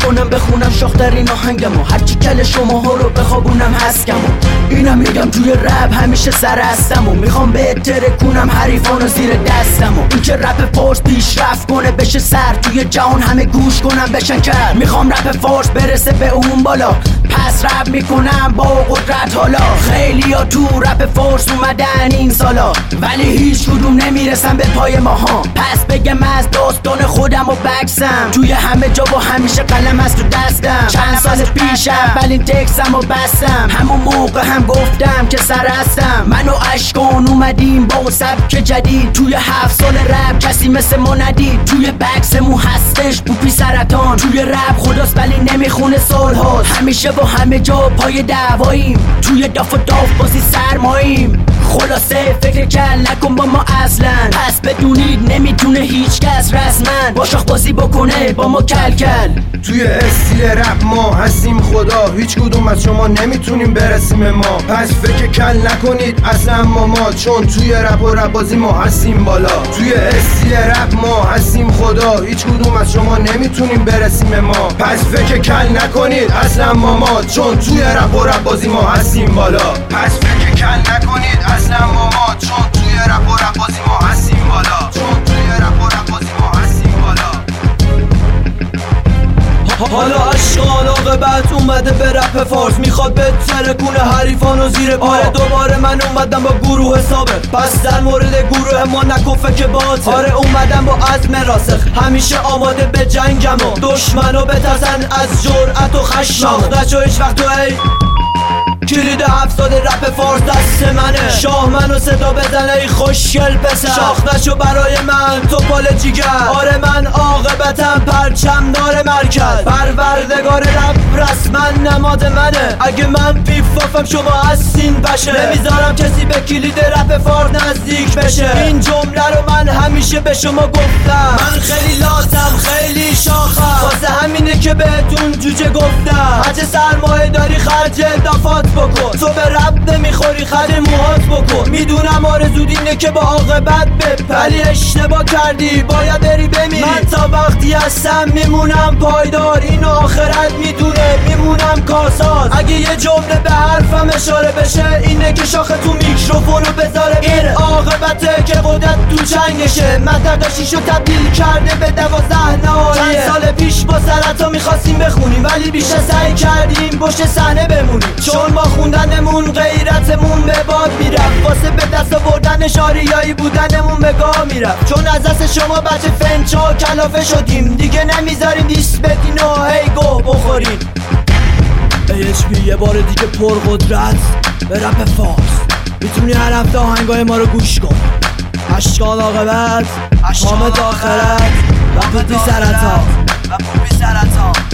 کنم بخونم شاخترین آهنگمو، هرچی کل شما ها رو بخوابونم هسکمو. اینم میگم توی رپ همیشه سر هستمو، میخوام بهتره کنم حریفانو زیر دستمو. این که رپ فارس پیشرفت کنه بشه سر توی جهان همه گوش کنم بشن کرد. میخوام رپ فارس برسه به اون بالا، پس رپ میکنم با قدرت حالا. خیلی ها تو رپ فارس اومدن این سالا، ولی هیچ کدوم نمیرسن به پای ماها. پس بگم از داستان خودم و بکسم، توی همه جا و همیشه قلم از تو دستم. چند سال پیش اولین تکسم و بستم، همون موقع هم گفتم که سر هستم. من و اشکان اومدیم با سبک جدید، توی 7 سال رپ کسی مثل ما ندید. توی بکسمون هستش پوپی سرطان، توی رپ خداست ولی نمیخونه سال هاست. همیشه و همه جا پای دعواییم، توی داف و داف بازی سرماییم. خلاصه فکر کل نکن با ما اصلا، پس بدونید نمیتونه هیچ کس رسما با شاخ بازی بکنه با ما کل کل. توی استیل رپ ما هستیم خدا، هیچ کدوم از شما نمیتونیم برسیم ما. پس فکر کل نکنید اصلا ما چون توی رپ و رپ بازی ما هستیم بالا. توی استیل رپ ما هستیم خدا، هیچ کدوم از شما نمیتونیم برسیم ما. پس فکر کل نکنید اصلا ما چون توی رپ و رپ بازی ما هستیم بالا. پس فکر کل نکنید اصلا ما چون توی رپ و رپ بازی ما هستیم بالا. چون توی رپ و رپ بازی ما هستیم بالا. حالا اشکان عاقبت اومده به رپ فارس، میخواد بهتره کنه حریفانو زیر پا. آره دوباره من اومدم با گروه ثابت، پس در مورد گروه ما نکن فکر باطل. آره اومدم با عزم راسخ، همیشه آماده به جنگم و دشمنو بترسن از جرأت و خشم. نشو هیچ وقت تو کلید 7 سال رپ فارس دست منه، شاه منو صدا بزنه ای خوشگل پسر. شاخ نشو برای من تو پال جیگر، آره من عاقبتم پرچم دار مرکز. پروردگار رپ رسما نماد منه، اگه من پیفافم شما هستین بشه. نمیذارم کسی به کلید رپ فارس نزدیک بشه، این جمله رو من همیشه به شما گفتم. من خیلی لاتم خیلی شاخم، واسه همینه که بهتون جوجه گفتم. هرچه سرمایه داری خرج دفات بکن، تو به رب نمیخوری خرج موهات بکن. میدونم آرزود اینه که با عاقبت بپری، اشتباه کردی باید بری بمیری. من تا وقتی هستم میمونم پایدار، اینو آخرت میدونه میمونم کارساز. اگه یه جمله به حرفم اشاره بشه اینه که شاخ تو میکروفونو بذاره بره. عاقبته که قدرت تو چنگشه، متقشیشو تبدیل کرده به 12 نهایه. چند سال پیش با سرطا میخواستیم بخونیم ولی بیشتر سعی کردیم پشت صحنه بمونیم، چون ما خوندنمون غیرتمون به باد میرفت. واسه به دست آوردن شاریایی بودنمون به گاه میرفت، چون از دست شما بچه فنچا کلافه شدیم. دیگه نمیذاریم دیست بدین و هی گوه بخوریم. AHP یه بار دیگه پرقدرت به رپ فارس، میتونی هر هفته آهنگای ما رو گوش کن. اشکان عاقبت حامد آخرت و پوپی سرطان.